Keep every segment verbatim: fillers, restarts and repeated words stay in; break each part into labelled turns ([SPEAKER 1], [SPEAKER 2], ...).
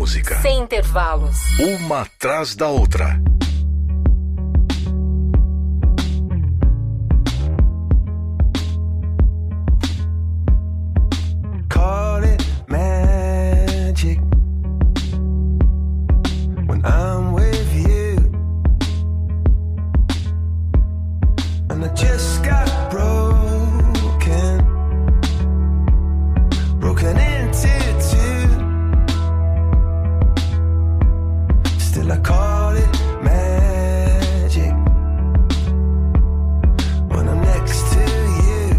[SPEAKER 1] música.
[SPEAKER 2] Sem intervalos.
[SPEAKER 1] Uma atrás da outra.
[SPEAKER 3] Call it magic when I'm with you, and I just got broken, broken into two. Still I call it magic when I'm next to you.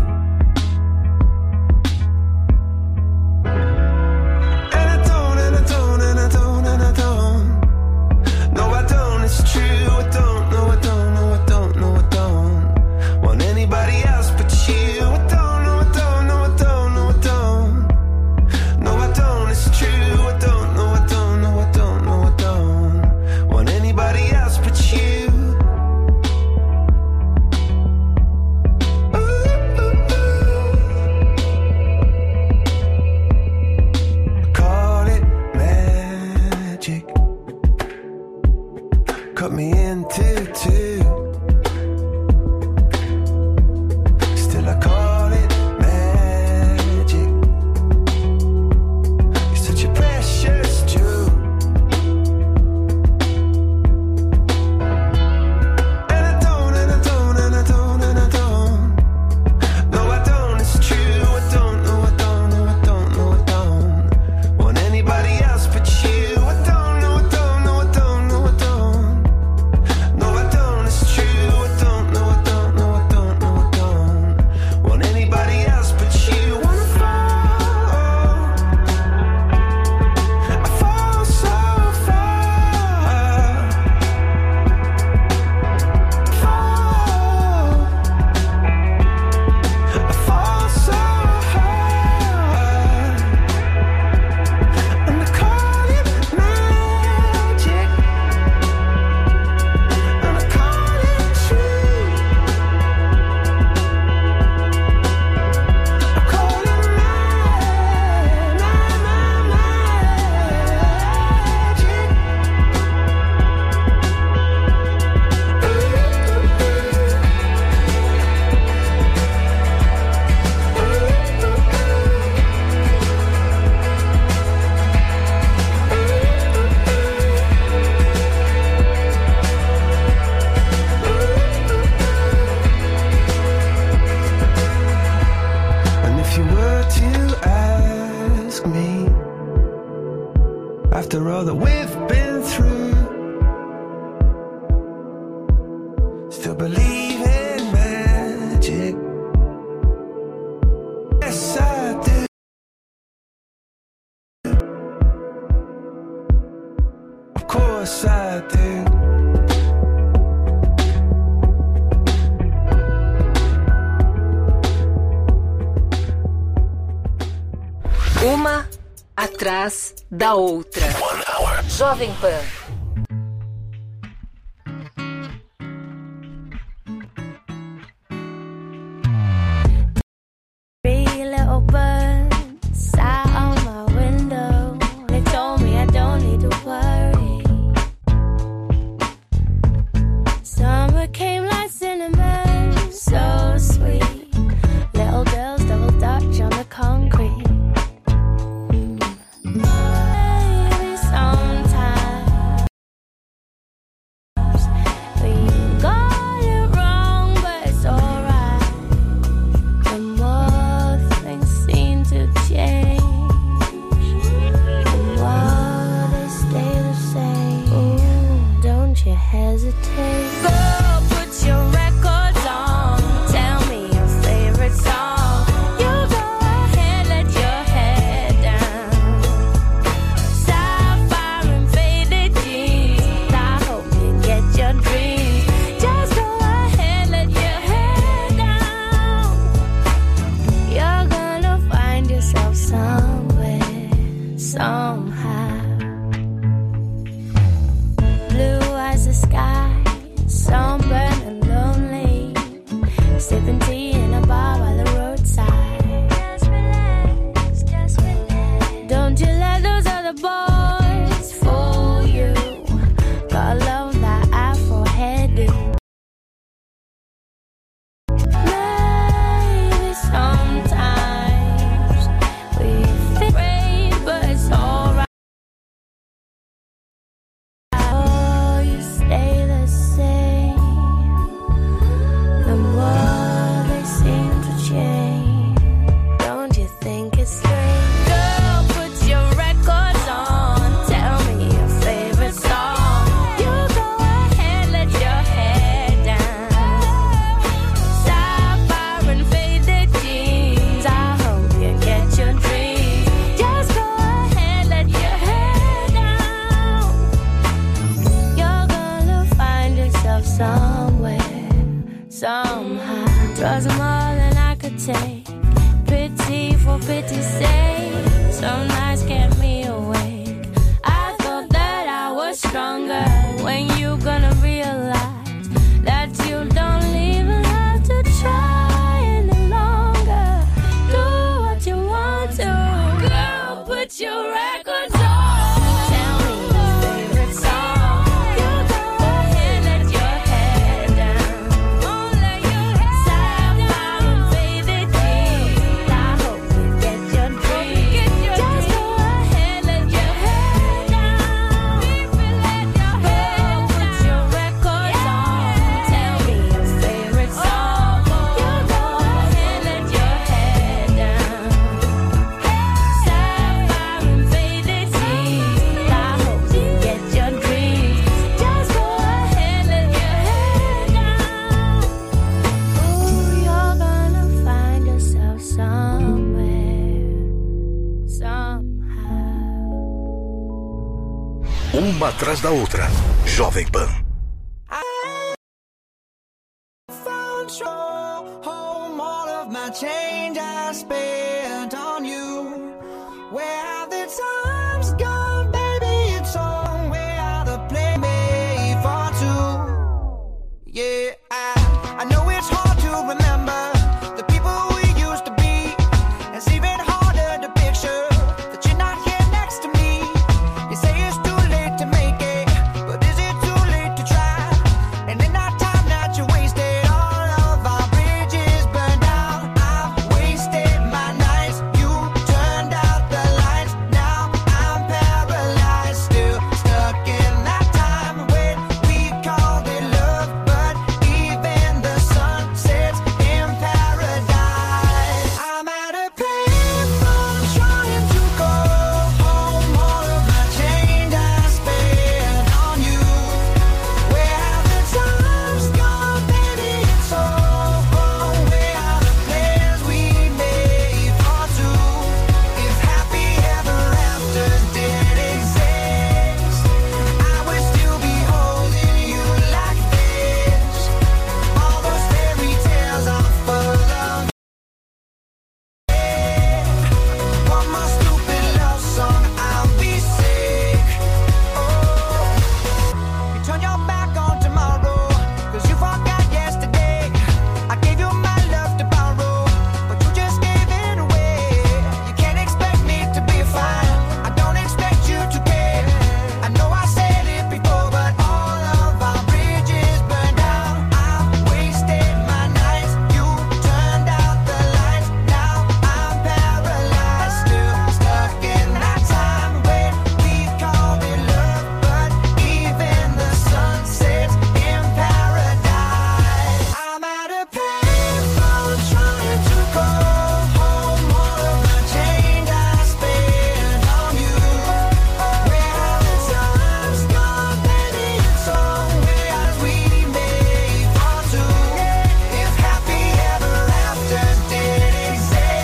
[SPEAKER 3] And I don't, and I don't, and I don't, and I don't. No, I don't, it's true. I don't, no, I don't, no, I don't, no, I don't want anybody else but you. I don't, no, I don't, no, I don't, no, I don't. No, I don't, it's true. I don't, no, I don't, no, I don't, no, I don't want anybody else but you. Ooh, ooh, ooh. Call it magic. Cut me into two. Still I call it magic. You're such a precious jewel. And I don't, and I don't, and I don't, and I don't. No, I don't, it's true. I don't, no, I don't, no, I don't, no, I don't want anybody else but you. I don't, no, I don't, no, I don't, no, I don't. No, I don't, it's true. I don't, no, I don't, no, I don't, no, I don't want anybody else but you. Wanna fall, I fall so far, fall, I fall so hard, and I call it magic, and I call it true. I call it ma- ma- ma- And if you were to ask me, after all that we've been through, still believe in magic? Yes, I do. Of course I do.
[SPEAKER 2] Uma atrás da outra. Jovem Pan.
[SPEAKER 4] Three little birds sat on my window. They told me I don't need to worry. Summer came like cinnamon, so sweet. Little girls double dutch on the concrete. Maybe sometimes we got it wrong, but it's alright. The more things seem to change, the more they stay the same. Ooh, don't you hesitate. Go put your records on. Tell me your favorite song. You go ahead, let your head down. Sapphire and faded jeans. I hope you get your dreams. Just go ahead, let your head down. You're gonna find yourself somewhere, somehow. Blue as the sky, sunburned and lonely, sipping tea in a bar by the roadside. Just relax, just relax. Don't you let those other boys
[SPEAKER 1] Uma atrás da outra. Jovem Pan.
[SPEAKER 3] Home, all of my change I spent on you. Where have the times gone, baby? It's on. Where are the play made for two? Yeah, I, I know it's hard to remember the people we used to be. It's even harder to picture that you're not here next to me. You say it's too late to make it, but is it too late to try? And in that time that you wasted, all of our bridges burned down. I've wasted my nights. You turned out the lights. Now I'm paralyzed, still stuck in that time when we called it love. But even the sun sets in paradise. I'm at a payphone trying to go home. All of my change I spent on you. Where have the times gone, baby? It's all wrong. Where are the plans we made for two? If happy ever after did exist, I would still be holding you like this. All those fairy tales are full of one more stupid love song, I'll be sick. Oh, you turn your back on tomorrow, cause you forgot yesterday. I gave you my love to borrow, but you just gave it away. You can't expect me to be fine, I don't expect you to care. I know I said it before, but all of our bridges burned down. I've wasted my nights. You turned out the lights. Now I'm paralyzed, still stuck in that time when we called it love. But even the sun sets in paradise. I'm at a payphone trying to go home. All of my change I spent on you. Where have the times gone, baby? It's all where we made for two. If happy ever after did exist,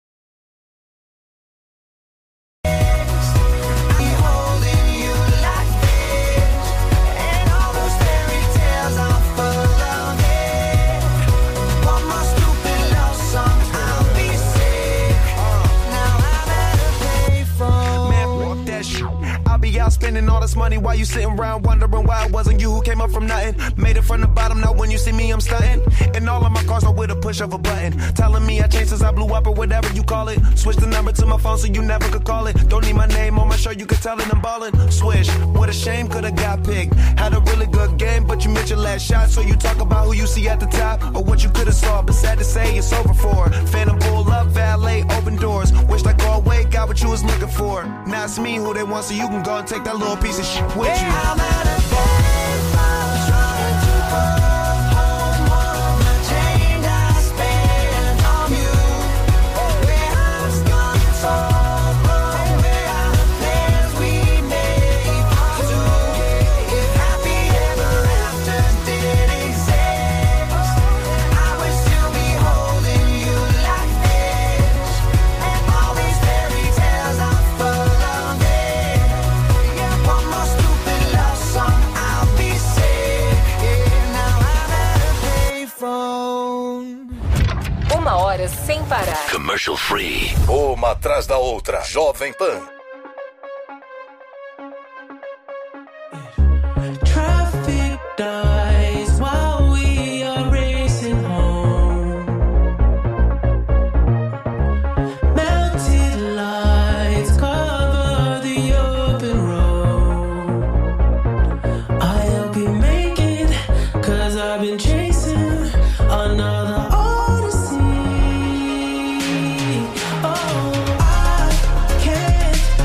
[SPEAKER 3] I'll be holding you like this. And all those fairy tales are full of it. One more stupid love song, I'll be sick. Now I'm at a payphone.
[SPEAKER 5] Man, fuck that shit. I'll be out spending all this money while you sitting around wondering why it wasn't you who came up from nothing. Made it from the bottom, now when you see me, I'm stunting. And all of my cars are with a push of a button. Telling me I changed since I blew up or whatever you call it. Switch the number to my phone so you never could call it. Don't need my name on my shirt, you could tell it I'm ballin'. Swish, what a shame, could've got picked. Had a really good game, but you missed your last shot. So you talk about who you see at the top or what you could've saw. But sad to say, it's over for. Phantom pull up, valet, open doors. Wished I go away, got what you was looking for. Now it's me who they want, so you can go and take that little piece of shit with you.
[SPEAKER 3] Yeah, I'm at a payphone trying to go home. All of my change I spent on you. Where has gone, it's all wrong. Where are the plans we made for two? If happy ever after did exist, I would still be holding you like this. And all these fairy tales are full of it. Yeah, one more stupid love song, I'll be sick. Yeah, now I'm at a payphone.
[SPEAKER 2] Uma hora sem parar.
[SPEAKER 1] Commercial free. Uma atrás da outra. Jovem Pan.
[SPEAKER 6] Traffic dies while we are racing home. Melted lights cover the open road. I hope you make it, cause I've been chasing another odyssey. Oh, I can't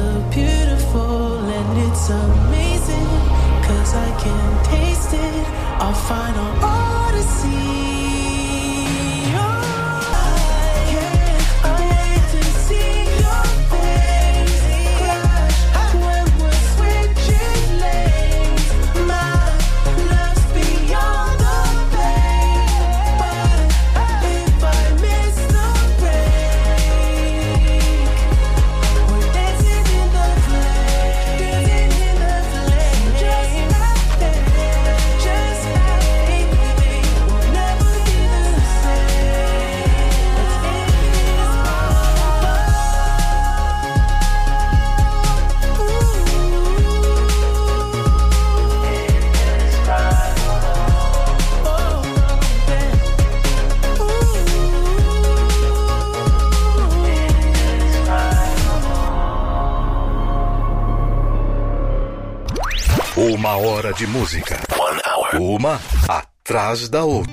[SPEAKER 6] so beautiful and it's amazing, cause I can taste it, our final odyssey.
[SPEAKER 1] Uma hora de música. One hour. Uma atrás da outra.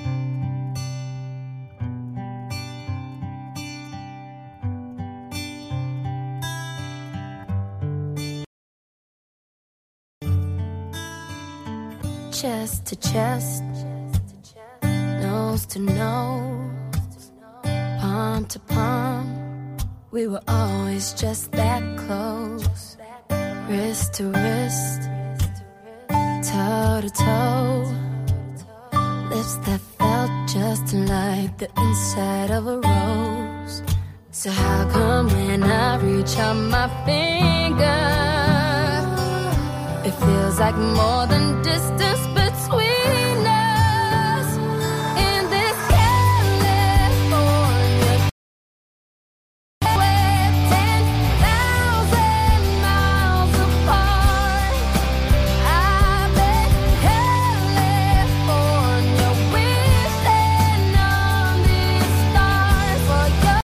[SPEAKER 4] Chest to chest, nose to nose, palm to palm. We were always just that close. Wrist to wrist, toe to toe, lips that felt just like the inside of a rose. So how come when I reach out my finger, it feels like more than distance between us? In this California, we're ten thousand miles apart. I bet California, we're standing on these stars for your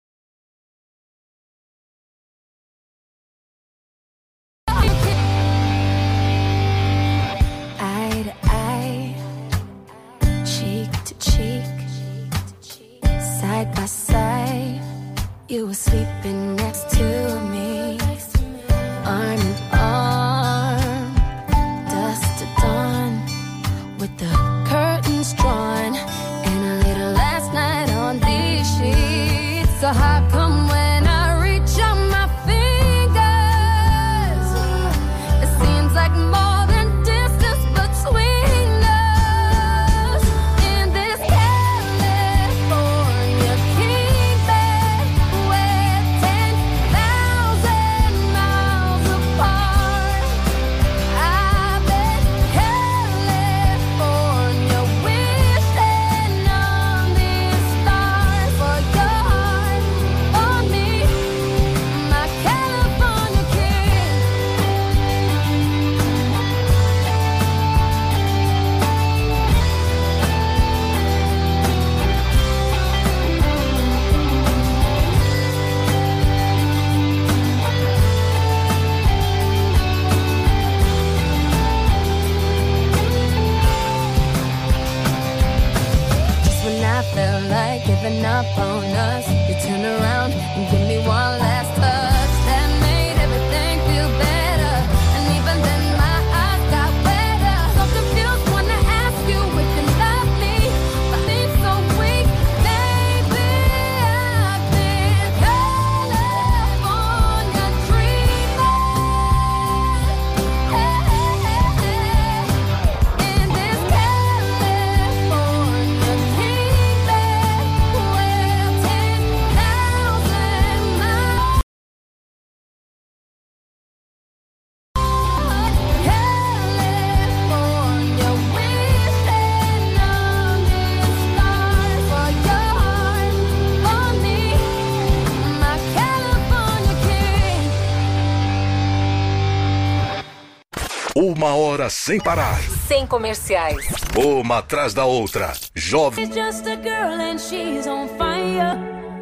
[SPEAKER 4] eye to eye, cheek to cheek, side by side. You were sleeping next to me, arm in arm, dusk to dawn, with the curtains drawn, and a little last night on these sheets. So how come when I reach out my fingers, it seems like more than distance between us? In this California kingdom, we're ten thousand miles apart. I bet California, we're standing on these stars for your heart, for me, my California king. Just when I felt like giving up on us, you turn around and give me one last touch that made everything feel better. And even then my eyes got wetter. So confused when I ask you if you love me, but seem so weak, baby. I've been California dreaming. In this California kingdom, we're ten thousand miles. California, we're standing on these stars for your heart, for me, my California king.
[SPEAKER 1] Uma hora sem parar.
[SPEAKER 2] Sem comerciais.
[SPEAKER 1] Uma atrás da outra. Jovem.
[SPEAKER 4] She's just a girl and she's on fire.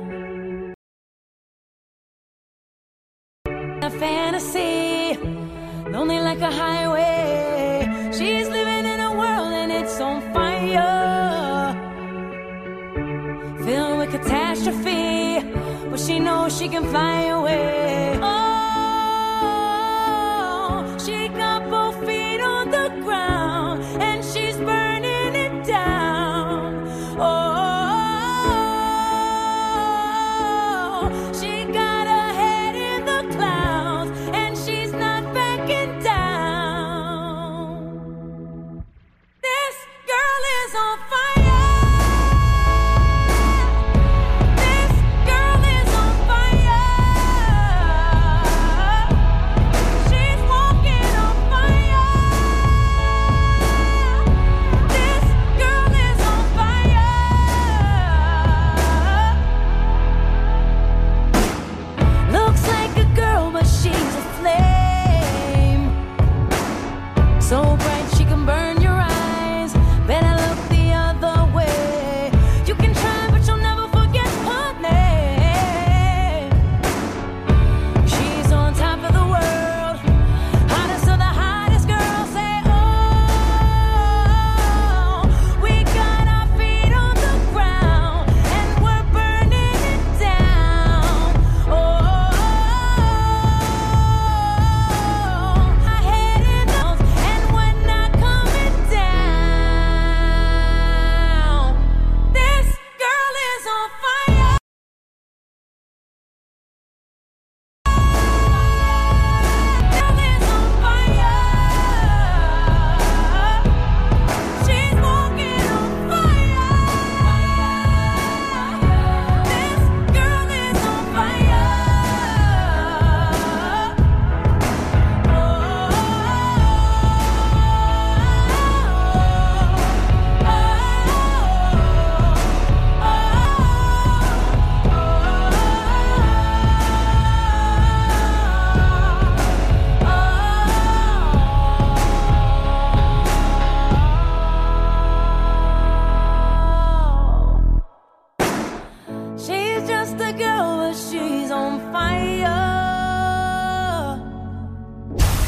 [SPEAKER 4] A fantasy, lonely like a highway. She's living in a world and it's on fire, filled with catastrophe, but she knows she can fly away. Oh,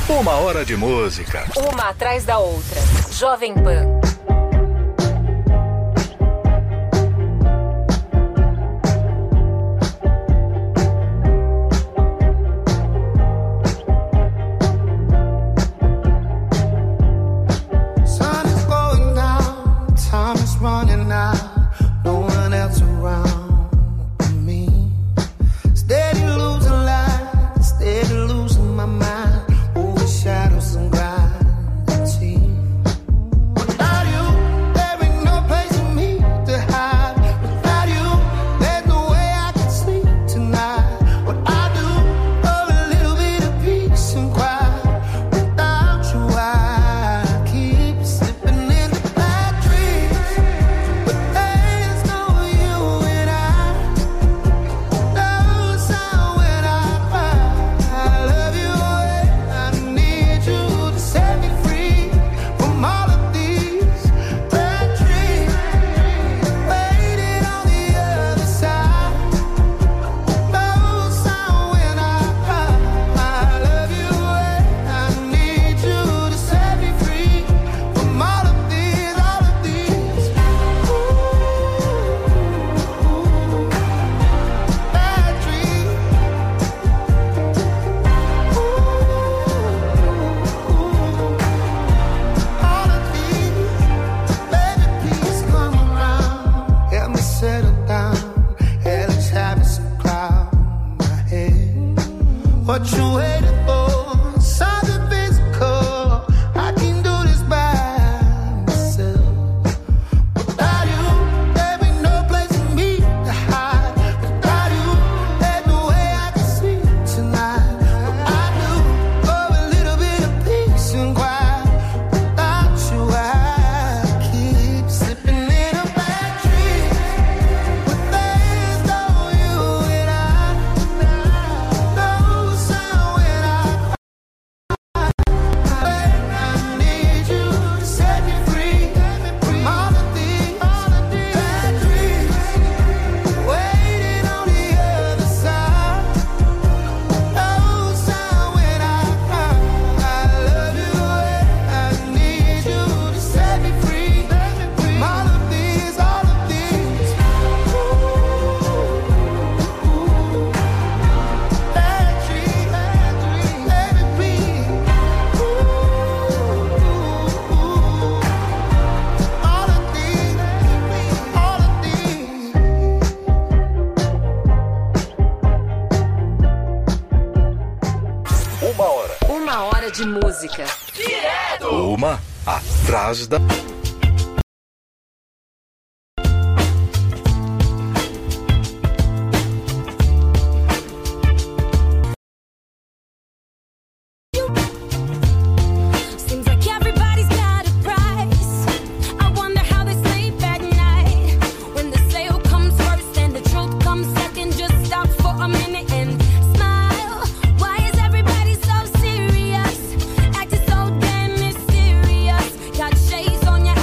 [SPEAKER 1] Uma hora de música.
[SPEAKER 2] Uma atrás da outra. Jovem Pan. De música.
[SPEAKER 1] Direto. Uma atrás da...
[SPEAKER 4] Shades on your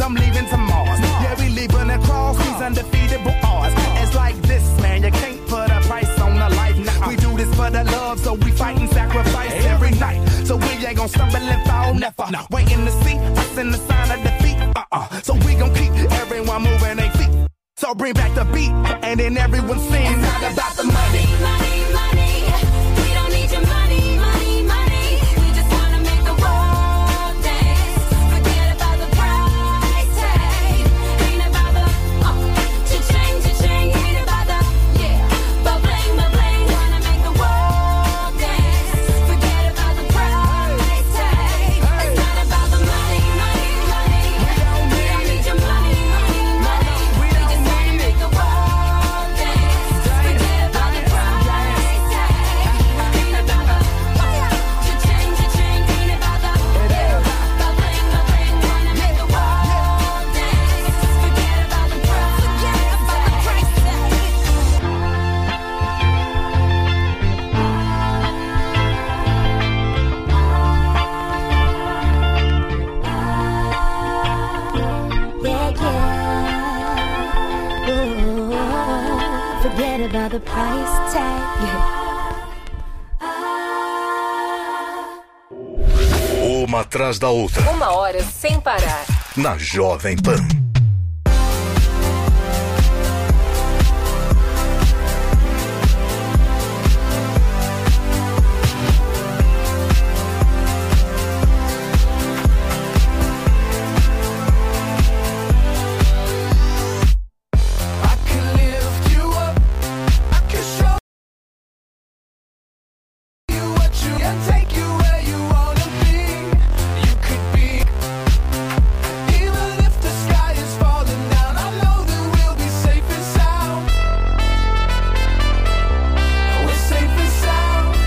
[SPEAKER 5] I'm leaving to Mars. Yeah, we leaving across these undefeatable odds. It's like this, man, you can't put a price on a life. Now we do this for the love, so we fight and sacrifice every night. So we ain't gon' stumble and fall, never. Waiting to see us in the sign of defeat. Uh-uh. So we gon' keep everyone moving their feet. So bring back the beat, and then everyone sings. It's not about the money, money, money. We don't need your money, money, money. We just wanna make the world dance. Forget about the price tag. Ain't about the uh, cha-ching, cha-ching. Ain't about the yeah, but bling, but bling. Wanna make the world dance. Forget about the price tag. It's not about the money, money, money. We don't need your money, money, money. We just wanna make the world dance. Forget about the price tag. Ain't about the cha-ching, cha-ching. Ain't about the yeah, but bling, but bling. Wanna make the world dance. Forget about the price
[SPEAKER 4] Yeah, yeah. Ooh, forget about the price tag.
[SPEAKER 1] Uma atrás da outra.
[SPEAKER 2] Uma hora sem parar.
[SPEAKER 1] Na Jovem Pan.
[SPEAKER 5] I can lift you up. I can show you what you can, take you where you wanna be. You could be, even if the sky is falling down. I know that we'll be safe and sound. We're safe and sound.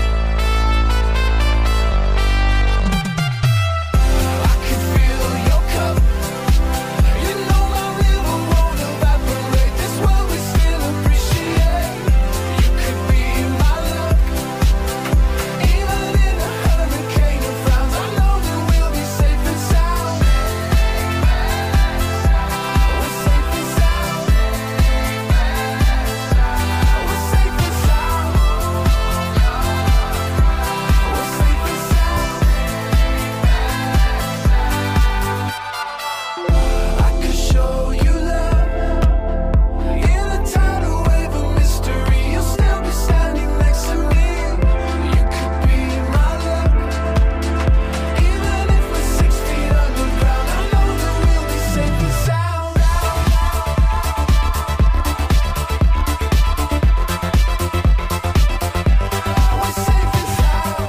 [SPEAKER 5] I can fill your cup. You know my river won't evaporate. This world we still appreciate. You could be my luck. Even in a hurricane of frowns, I know that we'll be safe and sound. We're safe and sound. We're safe and sound. We're safe and sound. I could show you love. In a tidal wave of mystery, you'll still be standing next to me. You could be my luck. Even if we're six feet underground, I know that we'll be safe and sound. We're safe and sound.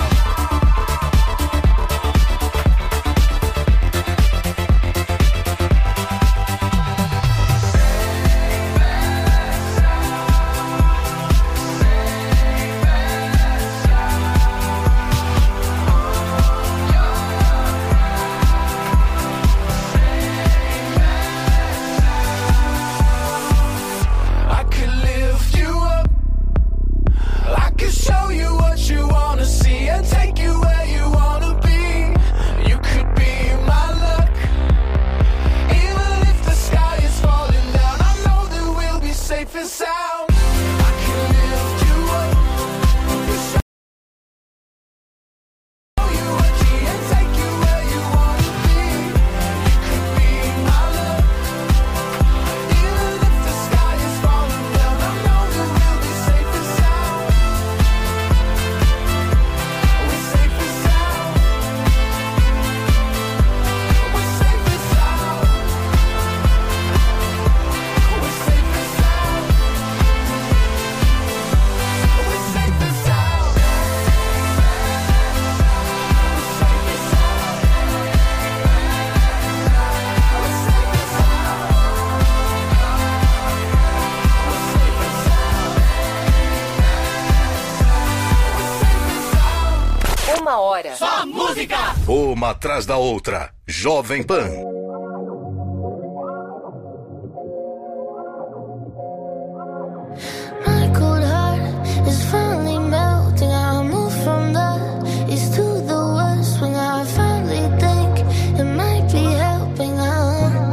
[SPEAKER 5] I could lift you up. I could show you what you wanna see and take you where you wanna be. You could be my luck. Even if the sky is falling down, I know that we'll be safe and sound. I can lift you up. Show you what you and take you where you wanna be. You could be my luck. Even if the sky is falling down, I know that we'll be safe and sound. We're safe and sound. We're safe and sound. We're safe and sound. We're safe and sound.
[SPEAKER 2] Uma hora.
[SPEAKER 1] Uma atrás da outra. Jovem Pan.
[SPEAKER 4] My cold heart is finally melting. I move from the east to the west when I finally think it might be helping. I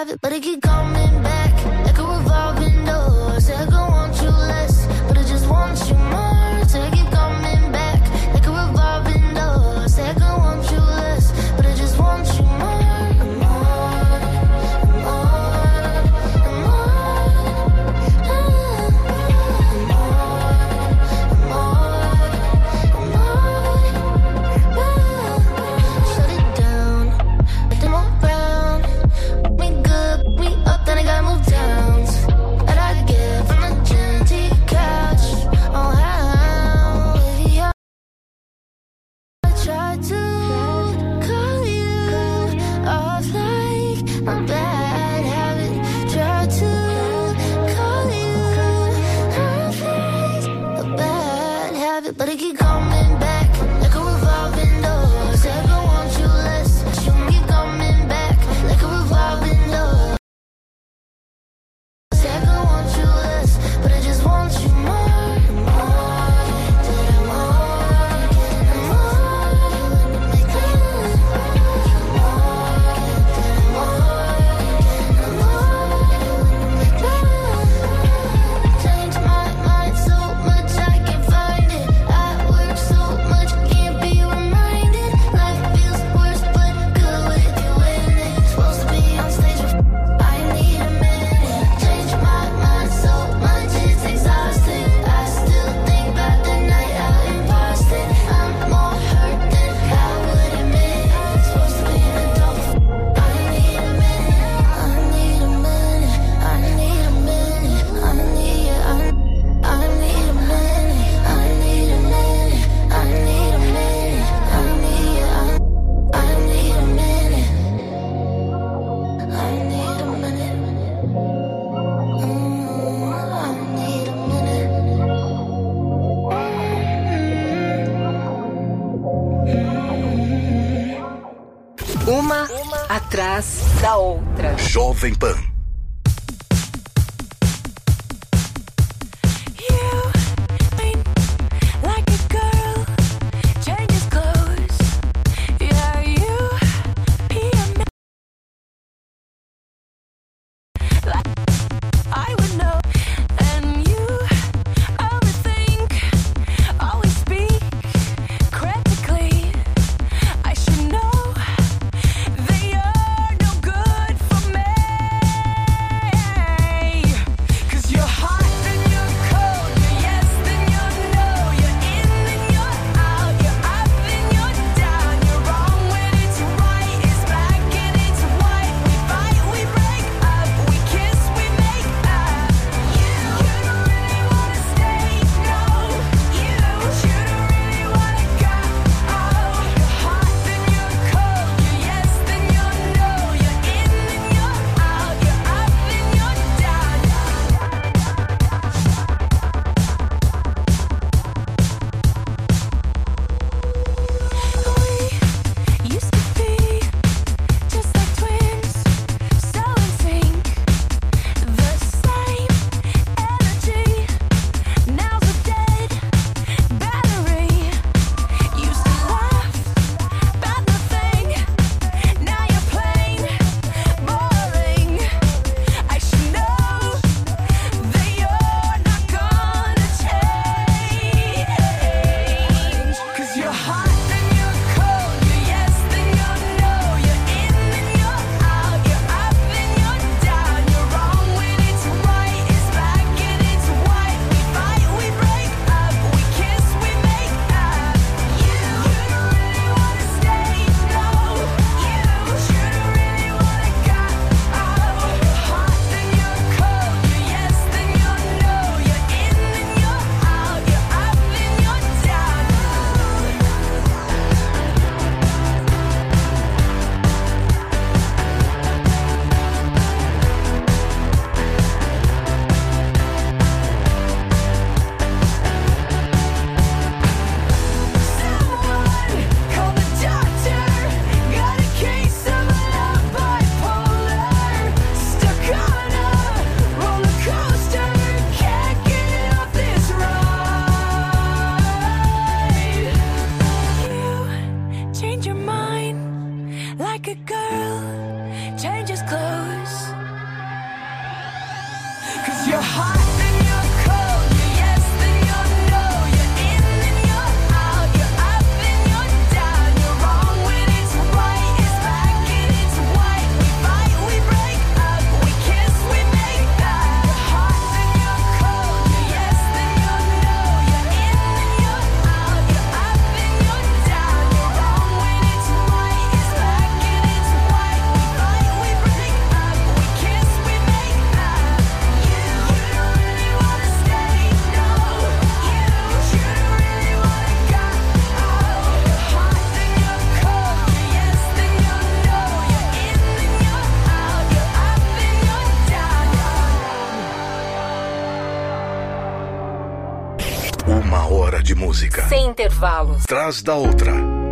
[SPEAKER 4] have it, but it keep coming back like a revolving door. Say I don't want you less, but I just want you more. Say I keep coming back like a revolving door. Say I don't want you less, but I just want you more. But it keep coming back like a revolving door. Say I don't want you less, you keep coming back like a revolving door. Say I don't want you less, but I just want you more.
[SPEAKER 2] Uma atrás da outra.
[SPEAKER 1] Jovem Pan.
[SPEAKER 4] They are no good for me.
[SPEAKER 1] de música.
[SPEAKER 2] Sem intervalos.
[SPEAKER 1] Atrás da outra.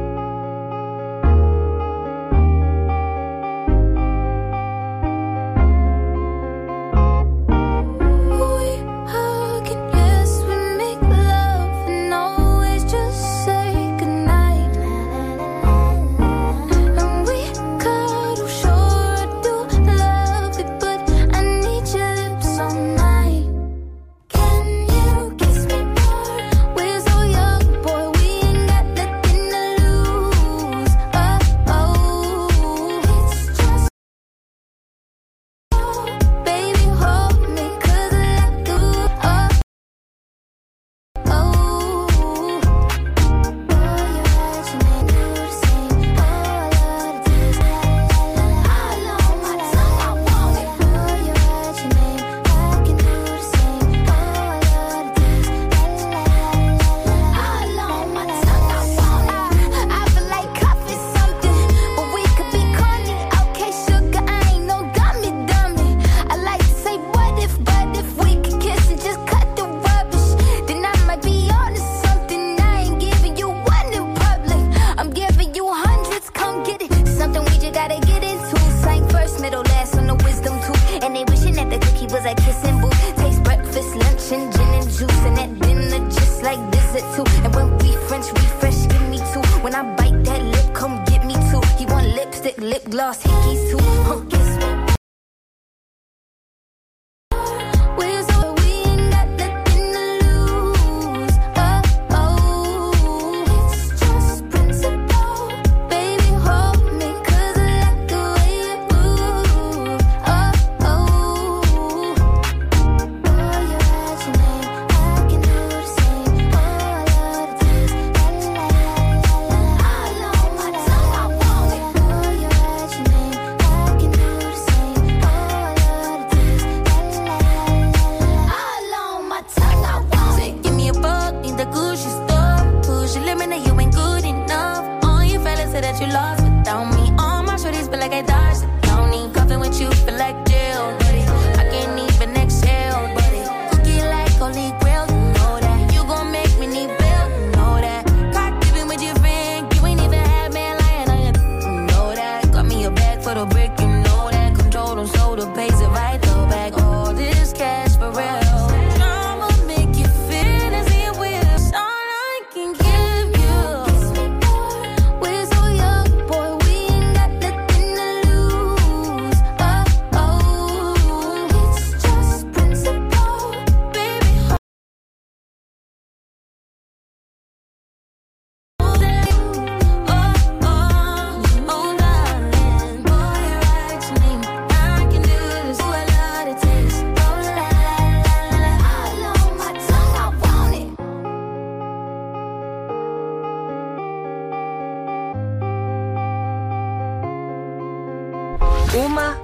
[SPEAKER 2] Uma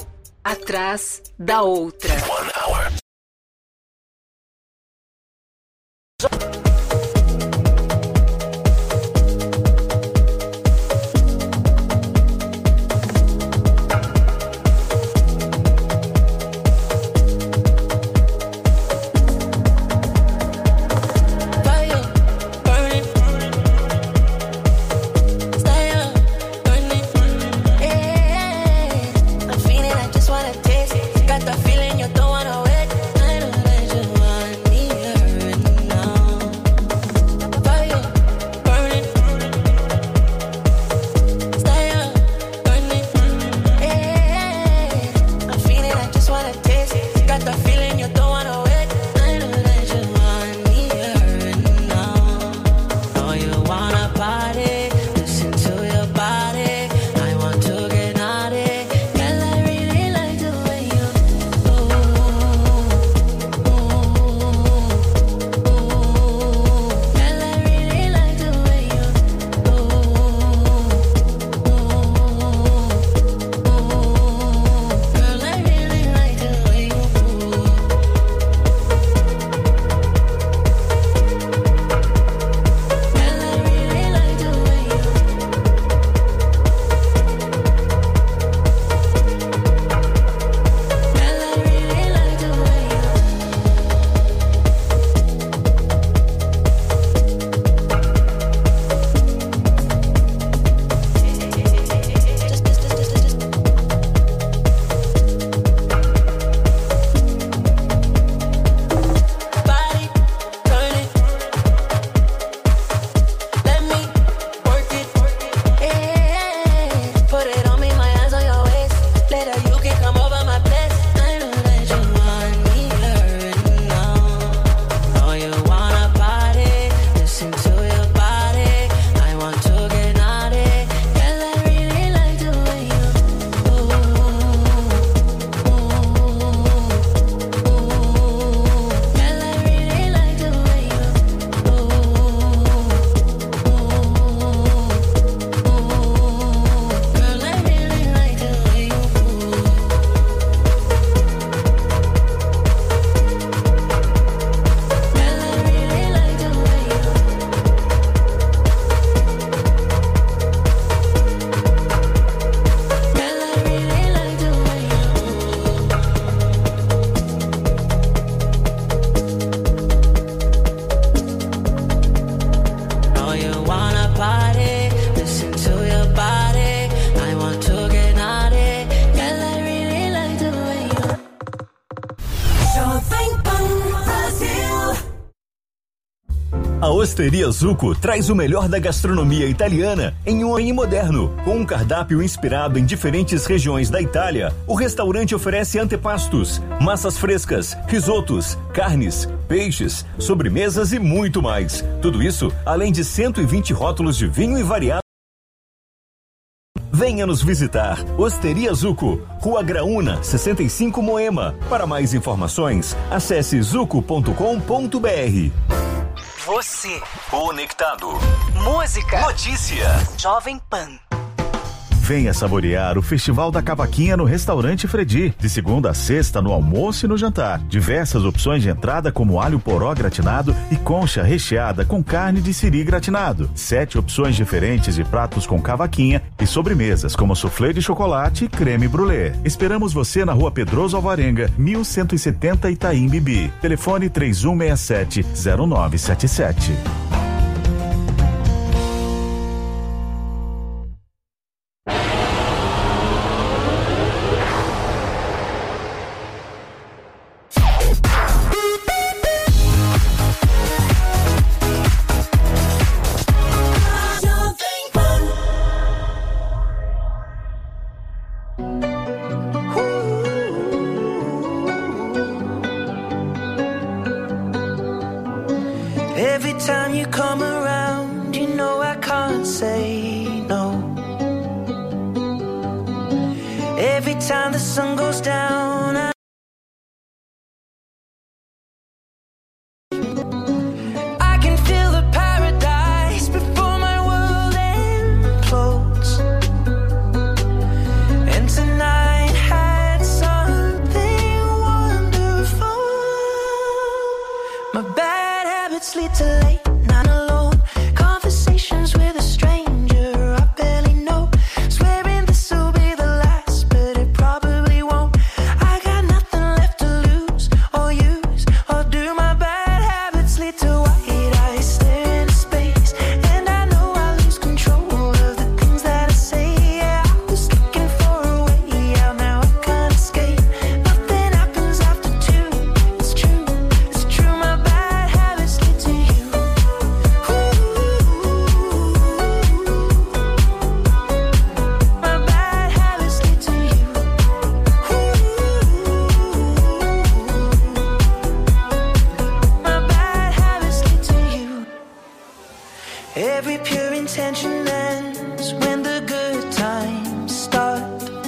[SPEAKER 2] atrás da outra.
[SPEAKER 1] One hour.
[SPEAKER 7] Got the feeling you're throwing Osteria Zucco traz o melhor da gastronomia italiana em um e moderno. Com um cardápio inspirado em diferentes regiões da Itália, o restaurante oferece antepastos, massas frescas, risotos, carnes, peixes, sobremesas e muito mais. Tudo isso além de cento e vinte rótulos de vinho e variados. Venha nos visitar. Osteria Zucco, Rua Graúna, sessenta e cinco, Moema. Para mais informações, acesse zucco ponto com ponto br.
[SPEAKER 2] Você.
[SPEAKER 7] Conectado.
[SPEAKER 2] Música.
[SPEAKER 7] Notícia.
[SPEAKER 2] Jovem Pan.
[SPEAKER 8] Venha saborear o Festival da Cavaquinha no Restaurante Fredi, de segunda a sexta no almoço e no jantar. Diversas opções de entrada como alho poró gratinado e concha recheada com carne de siri gratinado. Sete opções diferentes de pratos com cavaquinha e sobremesas como soufflé de chocolate e creme brulee. Esperamos você na Rua Pedroso Alvarenga, mil cento e setenta Itaim Bibi. Telefone três um seis sete, zero nove sete sete.
[SPEAKER 6] Every time you come around, you know I can't say no. Every time the sun goes down, I I can feel the paradise before my world implodes. And tonight had something wonderful. My bad habits lead to late night alone, conversations with a stranger I barely know, swearing this will be the last, but it probably won't. I got nothing left to lose or use or do. My bad habits lead to white eyes staring into space, and I know I lose control of the things that I say. Yeah, I was looking for a way out, now I can't escape. Nothing happens after two. It's true, it's true. My bad habits lead to you. My bad habits lead to you. My bad habits lead to you. Every pure intention ends when the good times start.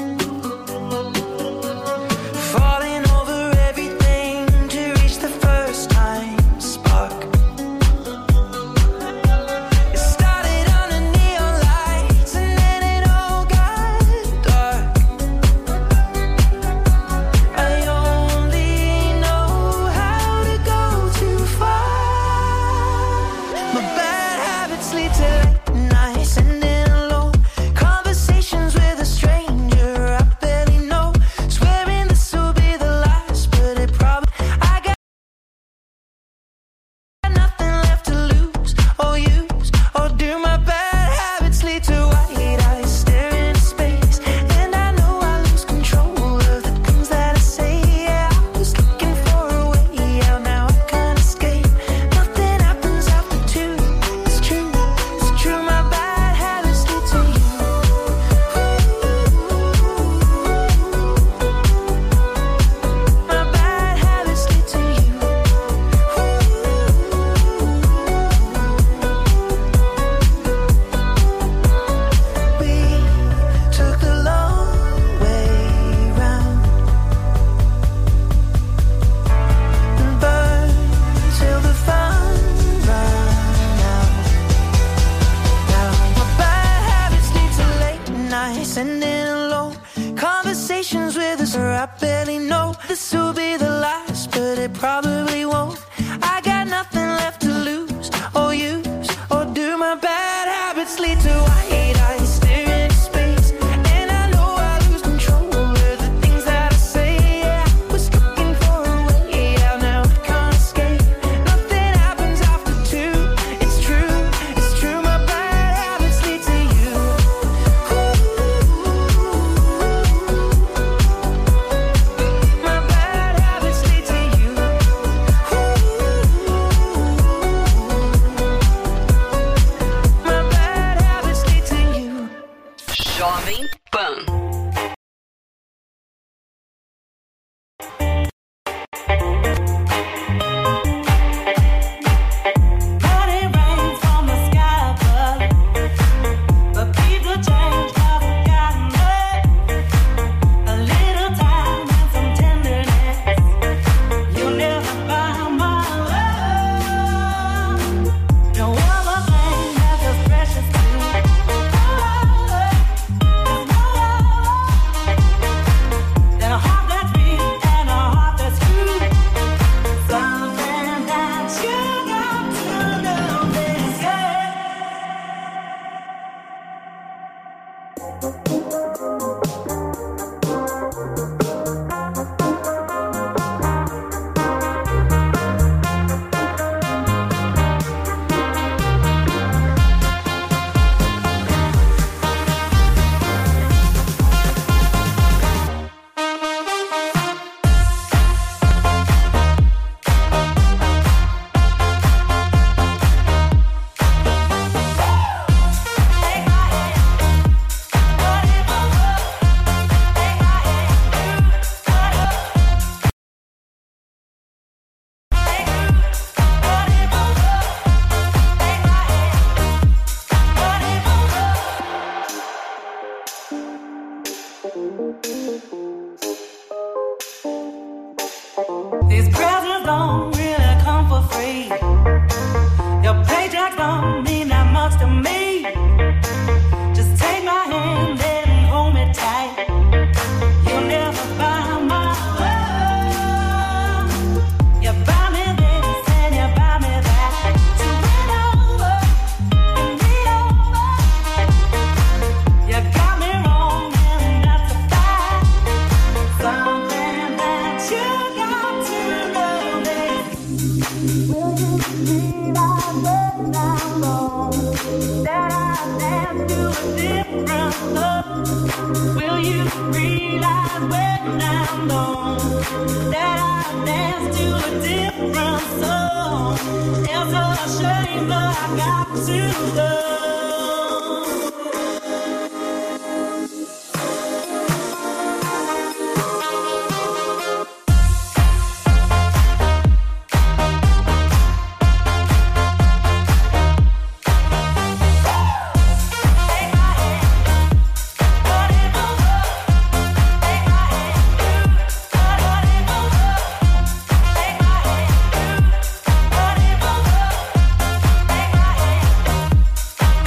[SPEAKER 6] Falling over everything to reach the first time spark. It started under neon lights and then it all got dark. I only know how to go too far. My bad habits lead to late nights and then alone, conversations with a stranger I barely know, swearing this will be the last, but it probably. I got nothing left to lose or use or do. My bad habits lead to white eyes staring into space, and I know I lose control of the things that I say. Yeah, I was looking for a way out, now I can't escape. Nothing happens after two. It's true, it's true. My bad habits lead to you. My bad habits lead to you. We took the long way round and burned till the fun ran out. Now my bad habits lead to late nights and then alone, conversations with us I barely know. This will be the last, but it probably won't. I got nothing left to lose or use or do. My bad habits lead to white eyes staring into space, and I know I lose control of the things that I say. Yeah, I was looking for a way out, now I can't escape. Nothing happens after two. It's true, it's true. My bad habits lead to you. My bad habits
[SPEAKER 9] These presents don't really come for free. Your paycheck don't mean that much to me. Just take my hand and hold me tight. You'll never buy my love. You buy me this and you buy me that. So lean over and lean over. You got me wrong and that's a fact. Something that you got to know is, will you realize when I'm gone that I dance to a different love? Will you realize when I'm gone that I dance to a different song? It's a shame, but I got to go.
[SPEAKER 6] Take my hand,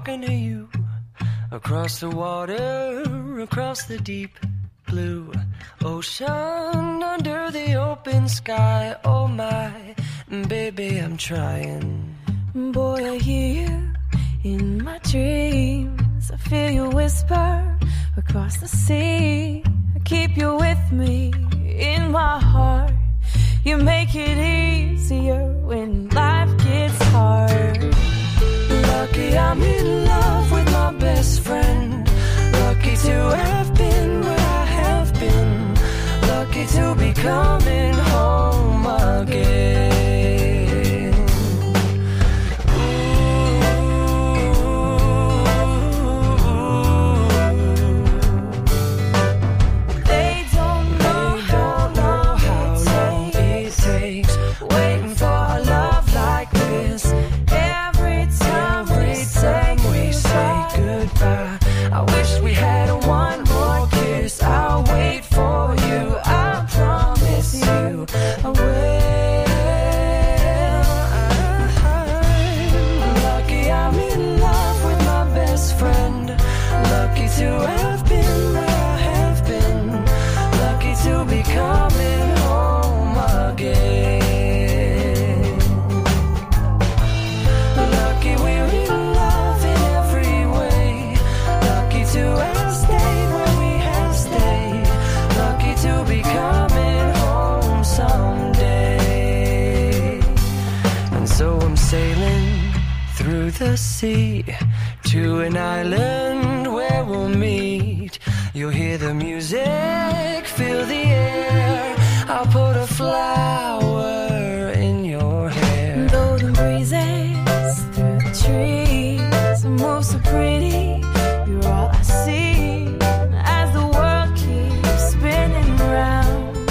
[SPEAKER 10] talking to you. Across the water, across the deep blue ocean, under the open sky. Oh my, baby, I'm trying.
[SPEAKER 4] Boy, I hear you in my dreams. I feel you whisper across the sea. I keep you with me in my heart. You make it easier when life gets hard.
[SPEAKER 10] Lucky I'm in love with my best friend. Lucky to have been where I have been. Lucky to be coming home again.
[SPEAKER 4] They don't know how long it takes, waiting for a love like this. Every time we say
[SPEAKER 10] goodbye, I wish we had one more kiss. I'll wait for you, I promise you I will. I'm lucky I'm in love with my best friend. Lucky to have been where I have been. Lucky to be coming home again. Lucky we're in love in every way. Lucky to have stayed where we have stayed. Lucky to be coming home someday. And so I'm sailing through the sea to an island where we'll meet. You'll hear the music, feel the air. I'll put a flag